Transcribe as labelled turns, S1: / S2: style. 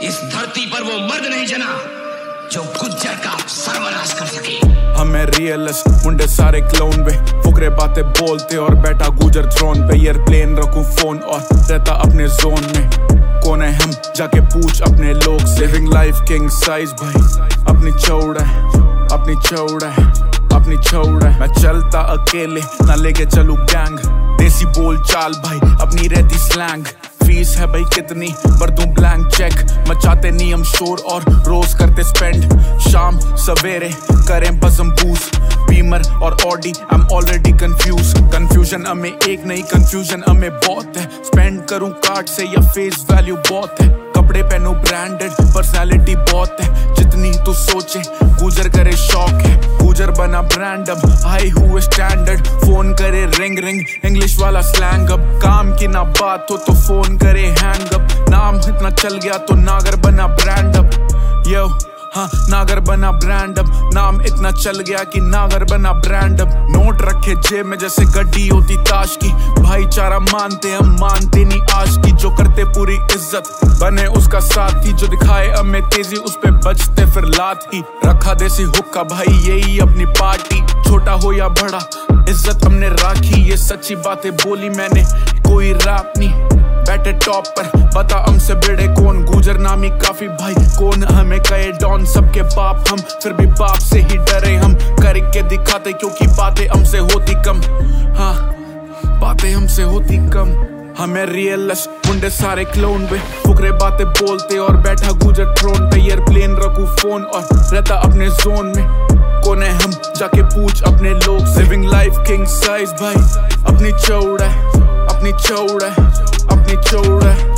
S1: इस धरती पर वो मर्द नहीं जना जो गुज्जर का सर्वनाश कर सके।
S2: हमें रियलिस्ट मुंडे सारे क्लोन वे फुकरे बातें बोलते और बैठा गुजर थ्रोन पे। एयरप्लेन रखूं फोन और रहता अपने जोन में। कौन है हम जाके पूछ अपने लोग से। लिविंग लाइफ किंग साइज भाई अपनी चौड़ा है, अपनी चौड़ा है, अपनी चौड़ा है। मैं चलता अकेले ना लेके चलूं गैंग। देसी बोल चाल भाई अपनी रहती स्लैंग। फीस है भाई कितनी भर दूं ब्लैंक चेक। मचाते नियम शोर और रोज करते स्पेंड। शाम सवेरे करें बज़म बूस्ट बीमर और Audi I am already confuse. Confusion हमें एक नहीं कंफ्यूजन हमें बहुत है। स्पेंड करूं कार्ड से या फेस वैल्यू बहुत है। कपड़े पहनूं ब्रांडेड पर्सनालिटी बहुत है। जितनी तू सोचे गुजर करे शौक है। गुजर बना ब्रांड अब हाई हुए स्टैंडर्ड। फोन करे रिंग रिंग इंग्लिश वाला स्लैंग अब। काम की ना बात हो तो फोन करे हैंग अप। नाम इतना चल गया तो नागर बना ब्रांड अब। यो हाँ नागर बना ब्रांड अब। नाम इतना चल गया कि नागर बना ब्रांड अब। नोट रखे जेब में जैसे गड्डी होती ताश की। भाईचारा मानते हम मानते नहीं आज की। जो करते पूरी इज्जत बने उसका साथी। जो दिखाए हमें तेजी उस पे बचते फिर लात ही। रखा देसी हुक्का भाई यही अपनी पार्टी। छोटा हो या बड़ा इज्जत हमने राखी। ये सच्ची बातें बोली मैंने कोई रैप नहीं। बैठे टॉप पर बता हमसे बेड़े कौन। गुजर नामी काफी भाई कौन हमें कहे डॉन। सबके बाप हम फिर भी बाप से ही डरे हम। करके दिखाते क्योंकि बातें हमसे होती कम। हाँ बातें हमसे होती कम। हमें रियलिस्ट मुंडे सारे क्लोन वे फुकरे बातें बोलते और बैठा गुजर थ्रोन पे। एयरप्लेन रखूं फोन और रहता अपने जोन में। कौन है हम जाके पूछ अपने लोग से। लिविंग लाइफ किंग साइज भाई अपनी चौड़ा है, अपनी चौड़ा है, अपनी चौड़ा है।